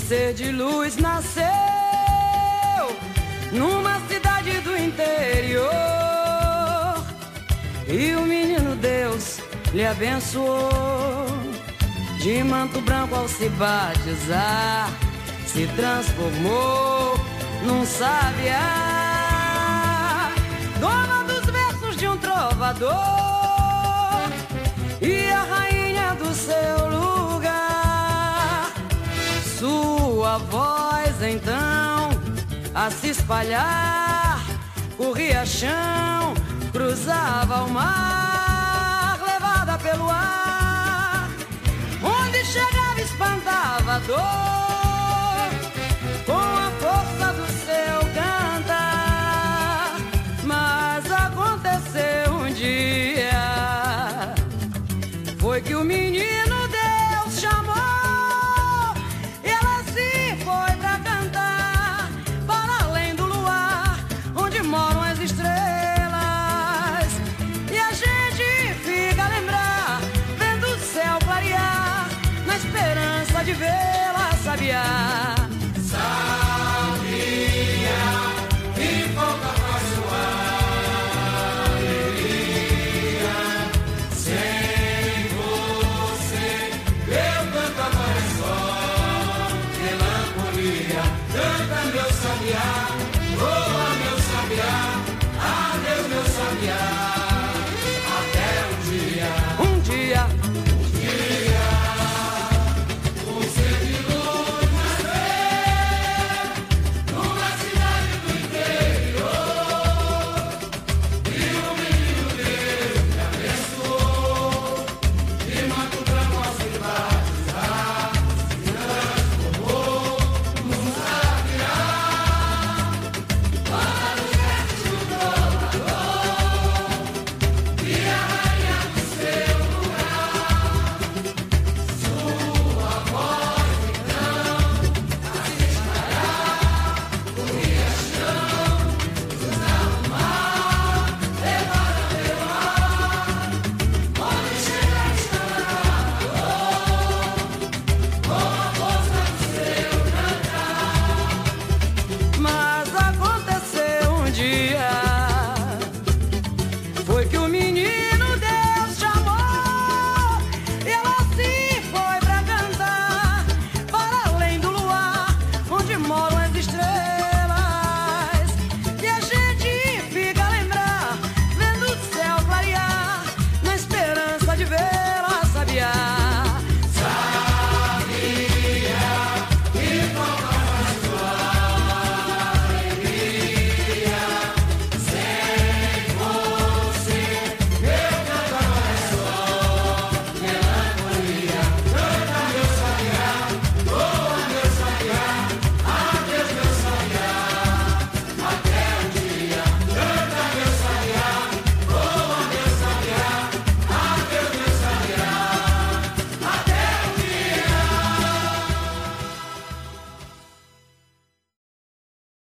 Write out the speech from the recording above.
ser de luz nasceu numa cidade do interior, e o menino Deus lhe abençoou. De manto branco ao se batizar, se transformou num sabiá, dona dos versos de um trovador e a rainha do seu lugar. Sua voz então a se espalhar, corria chão, cruzava o mar, levada pelo ar, onde chegava espantava a dor, com a força do seu cantar. Mas aconteceu um dia, foi que o menino Deus chamou, e ela se foi pra cantar para além do luar, onde moram as estrelas. E a gente fica a lembrar, vendo o céu clarear, na esperança de vê-la sabiá. Sabia que falta faz sua alegria. Sem você eu canto agora só melancolia. Canta meu sabiá.